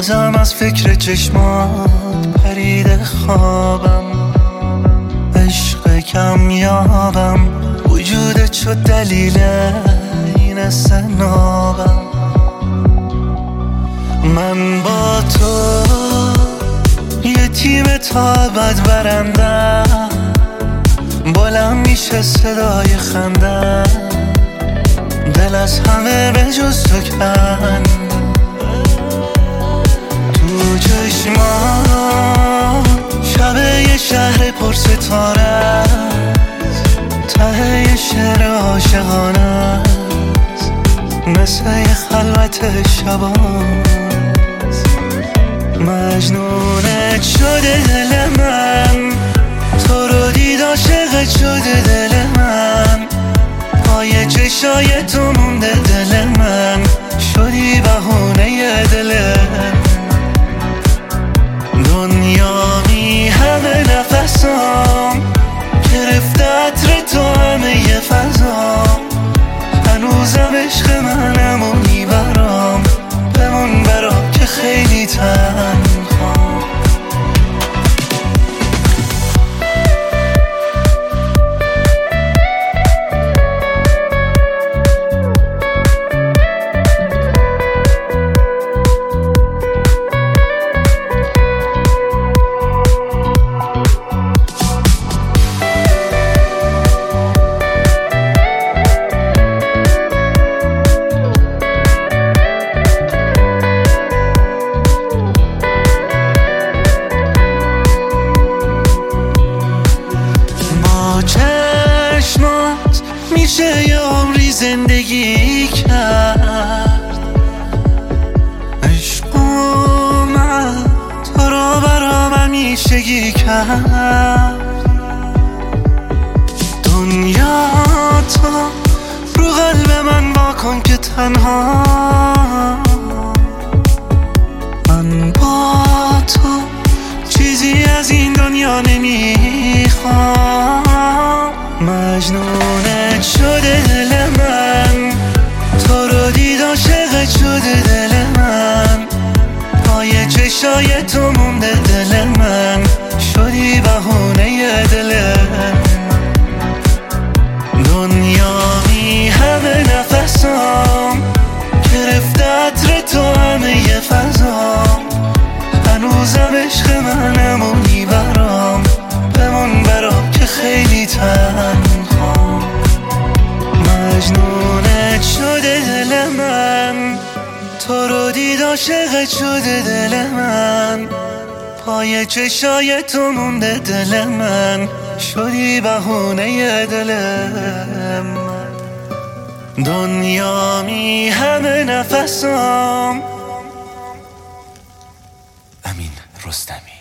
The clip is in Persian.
بازم از فکر چشمات پریده خوابم، عشق کمیابم، وجودت شد دلیل این استنابم. من با تو یه تیم تا ابد برندم، بلند میشه صدای خندم، دل از همه به جز تو کن. تو چشمان شب یه شهر پر ستاره است، ته یه شعر عاشقانه است، مثل یه خلوت شباست. مجنونت شده دل من، تو رو دید عاشقت شده دل من، پای چشای تو مونده دل من، شدی بهونه دلم. دنیا می همه نفسام، گرفته عطر تو همه ی فضام، هنوزم عشق منمونی برام، بمون برام که خیلی تنهام. چشمات میشه یه عمری زندگی کرد، عشق اومد تو رو برام همیشگی کرد. دنیا تو رو قلب من واکن که تنها، من با تو چیزی از این دنیا نمیخوام. مجنونت شده دل من، تو رو دید عاشقت شده دل من، پای چشای تو مونده دل من، شدی بهونه دلم. دنیا می همه نفسام، گرفته عطر تو همه ی فضام، هنوزم عشق منمونی برام، بمون برام که خیلی تنهام. مجنونت شده دل من، تو رو دید عاشقت شده دل من، پای چشای تو مونده دل من، شدی بهونه دلم. دنیا می همه نفسام. امین رستمی.